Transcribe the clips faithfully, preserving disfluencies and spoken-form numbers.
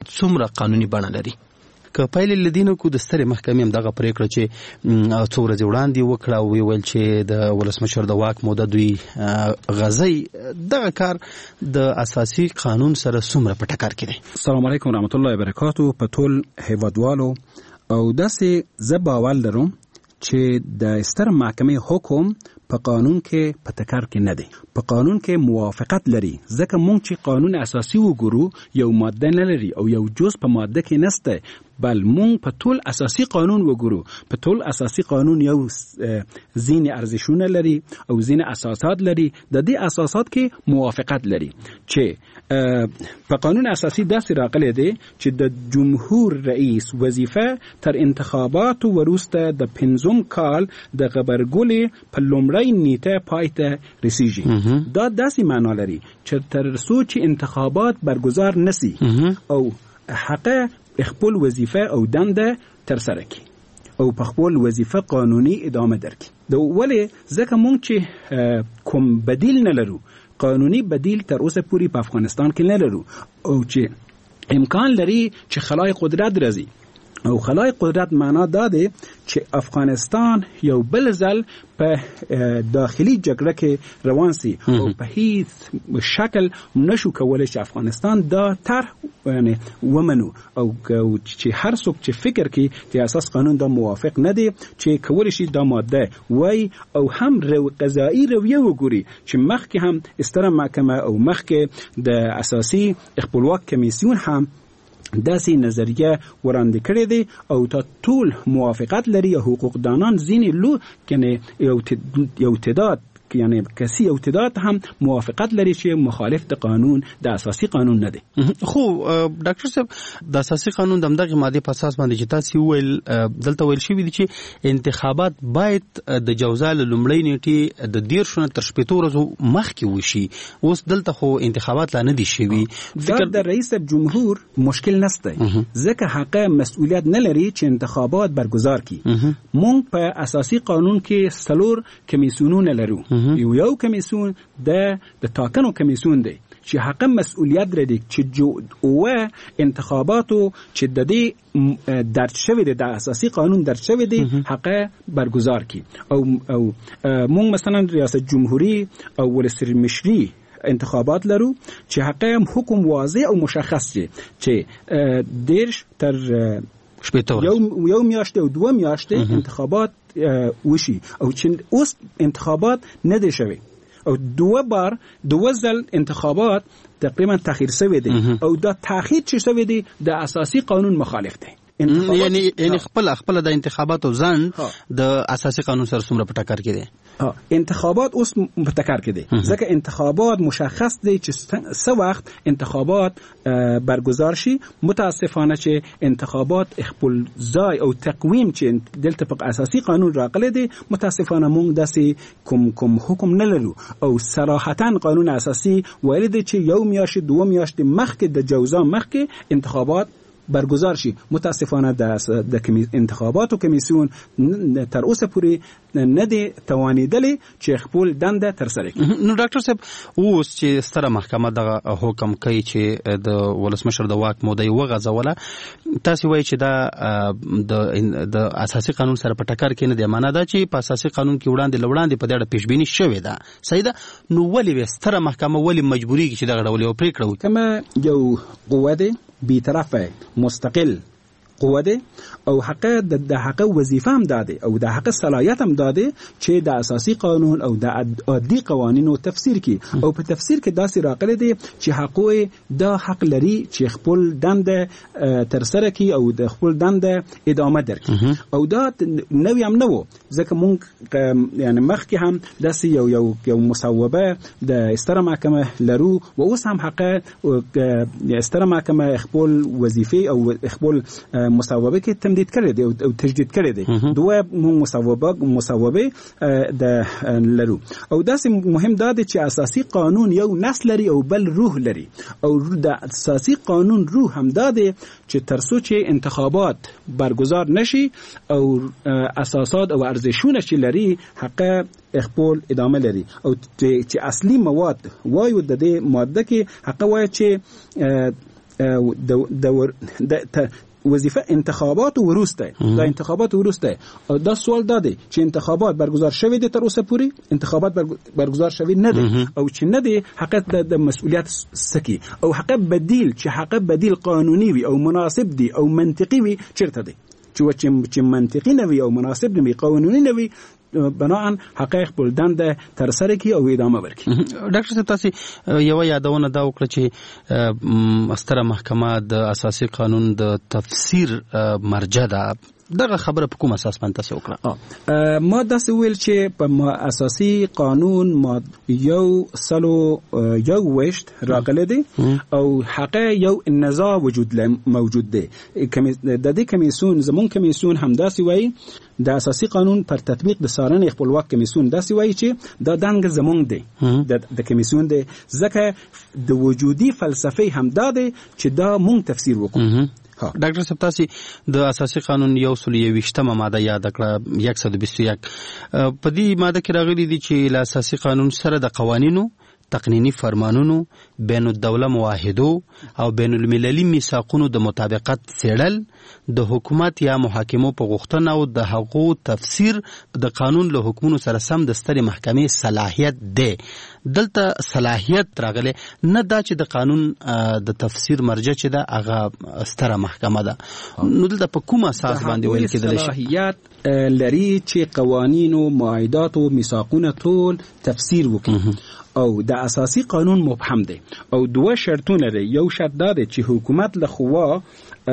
څومره قانوني بڼه لري؟ که پایلې لدینو کو د سترې محکمې هم دغه پریکړه چې څو ورځې وړاندې وکړه او ویل چې د ولسمشر د واک موده دوی غځي، دغه کار د اساسي قانون سره څومره په ټکر کې دی؟ السلام علیکم ورحمت الله وبرکاتو. په ټول هیوادوالو او داسې زه باور لرم چې د ستر محکمې حکم په قانون کې په ټکر کې نه دی، په قانون کې موافقت لري. ځکه مونږ چې قانون اساسي وګورو یو ماده نه لري او یو جز په ماده کې نسته، بل مونږ په ټول اساسي قانون وګورو. په ټول اساسي قانون یو ځینې ارزښتونه لري او ځینې اساسات لري. د دې اساسات کې موافقت لري چې په قانون اساسي داسې راغلی دی چې د جمهور رئیس وظیفه تر انتخاباتو وروسته د پنځم کال د غبرګولې په لومړۍ نیټه پای ته رسیږي. دا داسې معنا لري چې تر څو چې انتخابات برگزار نسی او حق خپل وظیفه او دنده تر سره کی او په خپل وظیفه قانوني ادامه درکړي. د ولې ځکه مونږ چې کوم بدیل نه لرو، قانوني بدیل تر اوسه پوری په افغانستان کې نه لرو، او چې امکان لري چې خلای قدرت راځي. او خلای قدرت معنا دا دی چې افغانستان یو بل ځل په داخلي جګړه کې روان سي او په هیڅ شکل نشو کولای چې افغانستان دا طرح یعنی ومنو او چې هر څوک چې فکر کوي چې اساس قانون دا موافق نه دی چې کولای شي دا ماده وای او هم رو قضایي رویه وګوري چې مخکې هم ستره محکمه او مخکې د اساسي خپلواک کمیسیون هم داسې نظریه وړاندې کړې دي او تا ټول موافقت لري. حقوق دانان ځینې لو کنه یو تعداد یعنی کسی او تعداد هم موافقت لري چې مخالف د قانون د اساسي قانون نه دی. خو ډاکټر صاحب د اساسي قانون د دغه ماده په اساس باندې چې تاسو ویل دلته ویل شوی دی چې انتخابات باید د جوزال لومړی نیټه د دیرشو تر شپږ ورځې مخکې وشي. اوس دلته خو انتخابات لا نه دي شوی. فکر د رئیس جمهور مشکل نشته ځکه حق مسئولیت نه لري چې انتخابات برگزار کړي. مونږ په اساسي قانون کې څلور کمیسیونونه لرو. یو یو کمیسیون د د ټاکنو کمیسیون دی چې حق مسئولیت لري چې جو او انتخاباتو چې د دې درج شوی دی د اساسي قانون درج شوی دی حق برگزار کی. او او مونږ مثلا ریاست جمهوری او ولسمشری انتخابات لرو چې حق حکم واضح او مشخص دی چې دیرش تر یو یو میاشتې او دوه میاشتې انتخابات وشي او چې اوس انتخابات نه دی شوی او دوه بار دوه ځل انتخابات تقریبا تاخیر شوی دی او دا تاخیر چې شوی دی د اساسي قانون مخالف دی. یعنی یعنی خپل خپل د انتخاباتو ځان د اساسي قانون سره څومره په ټکر کې دي؟ انتخابات اوس په ټکر کې دي ځکه انتخابات مشخص دی چې څه وخت انتخابات برگزار شي. متاسفانه چې انتخابات خپل ځای او تقویم چې دلته په اساسي قانون راغلی دی متاسفانه مونږ داسې کوم کوم حکم نه لرو او صراحتا قانون اساسي ویل دی چې یو میاشت دوه میاشت مخکې د جوزا مخکې انتخابات برگزار شي. متاسفانه د د انتخاباتو کمیسیون تر اوسه پورې نه دی توانیدلی چې خپل دنده تر سره کړي. نو ډاکټر صاحب اوس چې ستره محکمه دغه حکم کوي چې د ولسمشر د واک موده وغځوله، تاسو وایي چې دا د د اساسي قانون سره په ټکر کې نه دی. معنا دا چې په اساسي قانون کې وړاندې لوړاندې په دې پیش بینی شوې ده. صحیح ده. نو ولې ستره محکمه ولې مجبوری چې دغه ډول یو پریکړه وکړي؟ کما یو قوه ده بی‌طرفه مستقل قوه ده او حق د حق وظیفه هم داده او د حق صلاحیت هم داده چې د اساسي قانون او د عادي قوانینو تفسیر کی او په تفسیر کې داسې راغلي دي چې حقوق دا حق لري چې خپل دنده تر سره کی او د خپل دنده ادامه درکړي. او دا نوې هم نه وو ځکه مونږ یعنی مخکې هم داسې یو یو یو مصوبه د ستره محکمه لرو و اوس هم حق ستره محکمه خپل وظیفه او خپل مصوبه کې تمدید کړی دی او تجدید کړی دی. دوه مصوبه مصوبه د لرو او داسې مهم دا دی چې اساسي قانون یو نسل لري او بل روح لري او د اساسي قانون روح هم دا دی چې ترڅو چې انتخابات برگزار نشي او اساسات او ارزشونه چې لري حق خپل ادامه لري او چې اصلي مواد وایو د دې ماده کې حق وایي چې د وظیفه انتخابات وروسته دا انتخابات وروسته دا سوال داده چې انتخابات برگزار شوی دي تر اوسه پوری انتخابات برگزار شوی نه دي او چې نه دي حقیقت د مسئولیت سکی او حقیقت بدیل چې حقیقت بدیل قانوني وي او مناسب دي او منطقي وي چیرته دي چې منطقي نه وي او مناسب نه وي قانوني نه وي بناء حقایق بلدند تر سره کی او ادامه ورکړي. ډاکټر صاحب تاسو یو یادونه دا وکړه چې ستره محکمه د اساسي قانون د تفسیر مرجع ده دغه خبره په کوم اساس باندې تاسو وکړه؟ ما دا ویل چې په اساسي قانون ما یو سلو یو وشت راغله دي او حقه یو نزاع وجود موجود دی. د دې کمیسیون زمون کمیسیون هم داسې وایي د اساسي قانون پر تطبیق د څارنې خپلواک کمیسیون داسې وایي چې دا دنګ زمون دی د کمیسیون دی ځکه د وجودي فلسفه هم دا دی چې دا مونږ تفسیر وکړو. ډاکټر صاحب تاسو د اساسي قانون یو سل یوویشتمه ماده یاد کړه یک سل بیست و یک په دې ماده کې راغلي دي چې له اساسي قانون سره د قوانینو تقنینی فرمانونو بین الدوله معاهدو او بین المللي میثاقونو د مطابقت څېړل د حکومت یا محاکمو په غوښتنه او د هغو تفسیر د قانون له حکمونو سره سم د سترې محکمې صلاحیت دی. دلته صلاحیت راغلی نه دا چې د قانون د تفسیر مرجع چې ده هغه ستره محکمه ده. نو دلته په کوم اساس باندې ویل کېدلی شي؟ صلاحیت لري چې قوانین او معاهدات او میثاقونه ټول تفسیر وکړي او د اساسي قانون مبهم دی او دوه شرطونه لري. یو شرط دا دی چې حکومت له خوا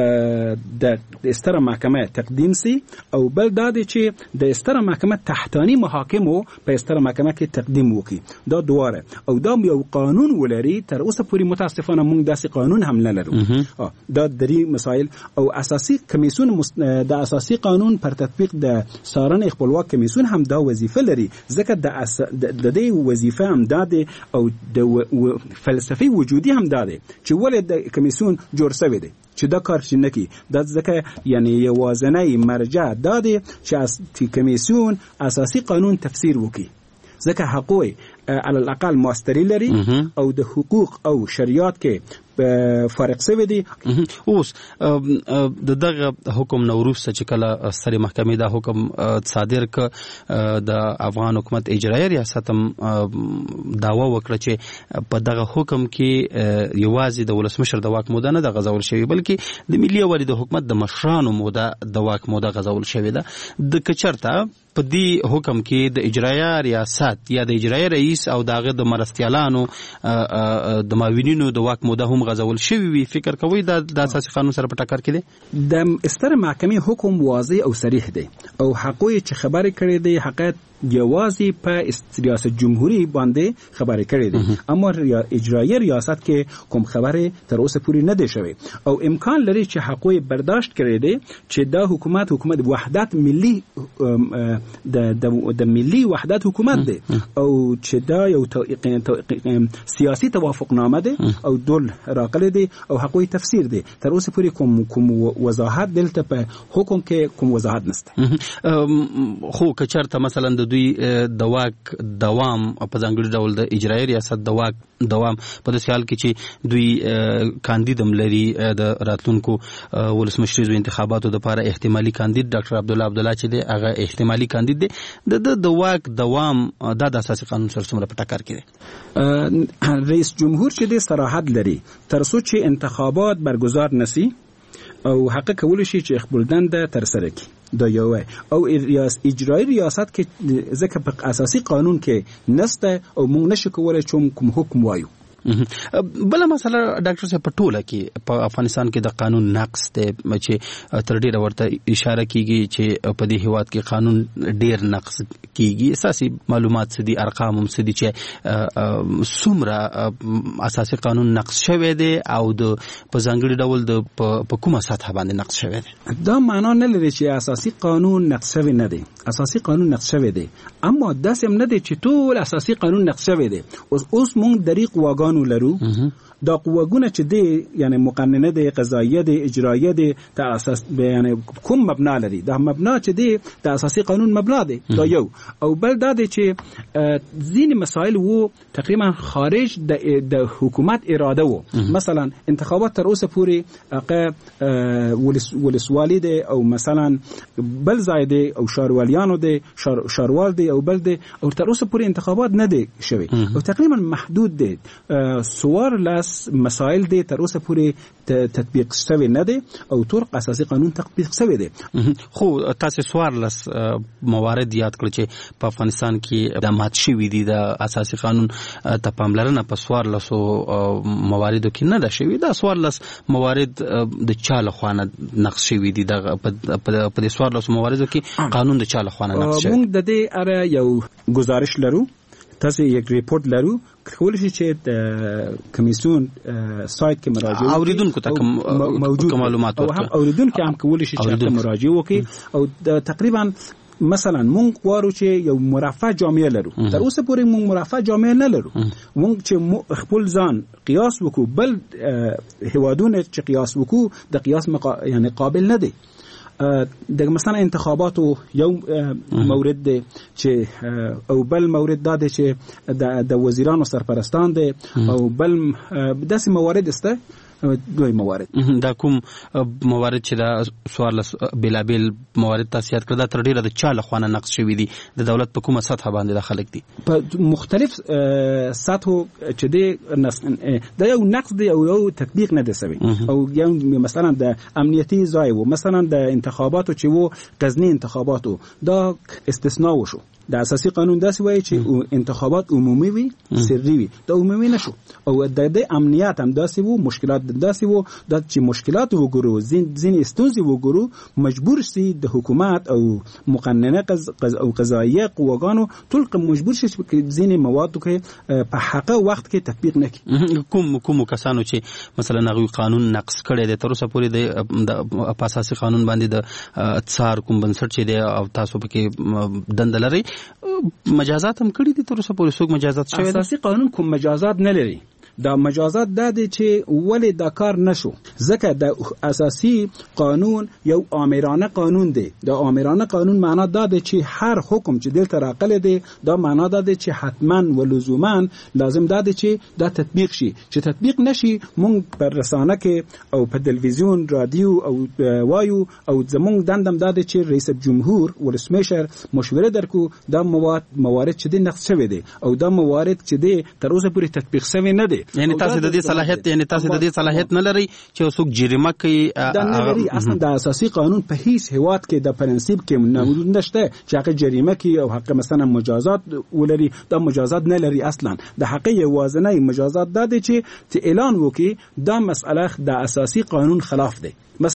د ستره محکمه تقدیم سي او بل دا دی چې د ستره محکمه تحتانی محاکمو په ستره محکمه کې تقدیم وکړي. دا دواره او دا یو قانون ولري. تر اوسه پورې متاسفانه موږ داسې قانون هم نه لرو. دا درې مسائل او اساسي کمیسیون د اساسي قانون پر تطبیق د څارنې خپلواک کمیسیون هم دا وظیفه لري ځکه د دې وظیفه هم دا دی او د فلسفي وجودي هم دا دی چې ولې د کمیسیون جوړ شوی دی چې دا کار شي نه کی. دا ځکه یعنی یوازنی مرجع دا دی چې کمیسیون اساسي قانون تفسیر وکړي ځکه حقوق علی الاقل ماستری لري او د حقوق او شریعت کې فارق شوی دی. اوس د دغه حکم نوروز چې کله سترې محکمې دا حکم صادر ک د افغان حکومت اجرایي ریاست هم داوا وکړه چې په دغه حکم کې یوازې د ولسمشر د واک موده نه د غځول شوی بلکې د ملي یوالي د حکومت د مشرانو موده د واک موده غځول شوی ده. د کچرته په دې حکم کې د اجرایي ریاست یا د اجرایي رئیس او دغه د مرستیالانو د معاونینو د واک موده هم غځول شوی وي فکر کوي دا د اساسي قانون سره په ټکر کې دی؟ د ستره محکمې حکم واضح او صریح دی او حقوق چې خبرې کړې دی حقیقت یوازې په ریاست جمهوری باندې خبرې کړې دي اما اجرایي ریاست کې کوم خبره تر اوسه پوری نه دی شوی او امکان لري چې حقوق برداشت کړي دي چې دا حکومت حکومت وحدت ملي د د ملي وحدت حکومت دی او چې دا یو سیاسي توافقنامه ده او دول راغلي دي او حقوق تفسیر دي. تر اوسه پوری کوم کوم وضاحت دلته په حکم کې کوم وضاحت نشته. خو که چرته مثلا د دوی د واک دوام په ځانګړي ډول د اجرایي ریاست د واک دوام په داسې حال کې چې دوی کاندید هم لري د راتلونکو ولسمشریزو انتخاباتو لپاره احتمالي کاندید ډاکټر عبدالله عبدالله چې دی هغه احتمالي کاندید دی د د واک دوام د اساسي قانون سره څومره په ټکر کې دی؟ رئیس جمهور چې دی صراحت لري تر څو چې انتخابات برگزار نشي او حق کول شي چې خپلدن د تر سره کی دا یو او اجرایی ریاست کې ځکه په اساسي قانون کې نسته او موږ نشو کولای چې کوم حکم وایو. بل مسله ډاکټر صاحب په ټوله کې په افغانستان کې د قانون نقص ته چې تر ډیره ورته اشاره کیږي چې په دې هیواد کې قانون ډیر نقص کیږي. اساسي معلومات سدي ارقام هم سدي چې څومره اساسي قانون نقص شوی دی او د په ځانګړي ډول د په کومه سطح باندې نقص شوی دی؟ دا معنا نه لري چې اساسي قانون نقص شوی نه دی. اساسي قانون نقص شوی دی اما داسې هم نه دی چې ټول اساسي قانون نقص شوی دی. اوس اوس موږ دریق واګان لرو دا قوهګونه چې دی یعنی مقننه دی، قضاییه دی، اجراییه دی، د اساس یعنی کوم مبنا لري، دا مبنا چې دی د اساسي قانون مبنا دی. دا یو. او بل دا دی چې ځینې مسائل وو تقریبا خارج د د حکومت اراده وو. مثلا انتخابات تر اوسه پورې هغه ولس ولسوالي دی او مثلا بل ځای دی او شاروالیانو دی، شار شاروال دی او بل دی، او تر اوسه پورې انتخابات نه دی شوی او تقریبا محدود دی. سوار لاس مسائل دی تر اوسه پورې تطبیق شوی نه دی او طرق اساسي قانون تطبیق شوی دی. خو تاسو سوار لاس موارد یاد کړئ چې په افغانستان کې د مات شوی دي د اساسي قانون ته پاملرنه په سوار لاس مواردو کې نه ده شوی. دا سوار لاس موارد د چا له خوا نه نقض شوی دي، د په سوار لاس مواردو کې قانون د چا له خوا نه نقض شوی. موږ د دې اره یو گزارش لرو، تاسو یک ریپورت لرو، کولی شي چې د کمیسیون سایت کې مراجعه اوریدونکو ته موجود معلومات ورکړي، او هم اوریدونکو هم کولی شي چې مراجعه وکړي. او تقریبا مثلا مونږ غواړو چې یو مرفه جامعه لرو. تر اوسه پورې مونږ مرفه جامعه نه لرو. مونږ چې خپل ځان قیاس وکړو بل هیوادونه چې قیاس وکړو د قیاس مقا... یعنی قابل نه دی. د مثلا انتخاباتو یو مورد دی چې او بل مورد دا دی چې د وزیرانو سرپرستان دی او بل داسې موارد است. دوی موارد دا کوم موارد چې دا سوال بلابل موارد تاسو یاد کړل دا تر ډیره د چا له خوا نه نقض شوی دي، د دولت په کومه سطح باندې د خلک دي په مختلف سطحو چې دی دا یو نقض دی او یو تطبیق نه دی شوی. او یو مثلا د امنیتي ځای و، مثلا د انتخاباتو چې وو غزنی انتخاباتو دا استثناء وشو. د اساسي قانون داسې وایي چې انتخابات عمومي وي، سري وي، دا عمومي نشو. او د دې امنیت هم داسې وو، مشکلات داسې وو، دا چې مشکلات وګورو، ځینې ستونزې وګورو، مجبور سي د حکومت او مقننه قز او قضاییه قواګانو ټول مجبور شي چې ځینې موادو کې په حقه وخت کې تطبیق نه کړي. کوم کوم کسانو چې مثلا هغه قانون نقض کړي د تر اوسه پورې د اساسي قانون باندې د څار کوم بنسټ چې دی او تاسو پکې دند لري مجازات هم کړی دي تر اوسه پورې څوک مجازات شوی؟ اساسي قانون کوم مجازات نه لري. دا مجازات دا دی چې ولې دا کار نشو، ځکه د اساسي قانون یو آمرانه قانون دی. د آمرانه قانون معنا دا دی چې هر حکم چې دلته راغلی دی دا معنا دا دی چې حتما و لزوما لازم دا دی چې دا تطبیق شي. چې تطبیق نشي مونږ پر رسانه کې او په تلویزیون رادیو او وایو او زمونږ دندم دا دی چې رئیس جمهور ولسمشر مشوره درکو دا مواد موارد چې دی نقض شوی دی او دا موارد چې دی تر اوسه پورې تطبیق شوی نه دی. یعنی تاسو د دې صلاحیت یعنی تاسو د دې صلاحیت نه لري چې څوک جریمه کوي؟ دا نه لري. اصلا د اساسي قانون په هیڅ هیواد کې د پرنسيپ کې موجود نشته چې هغه جریمه کوي او حق مثلا مجازات ولري. دا مجازات نه لري اصلا. د حق یوازنی مجازات دا دی چې اعلان وکي دا مسأله د اساسي قانون خلاف دی.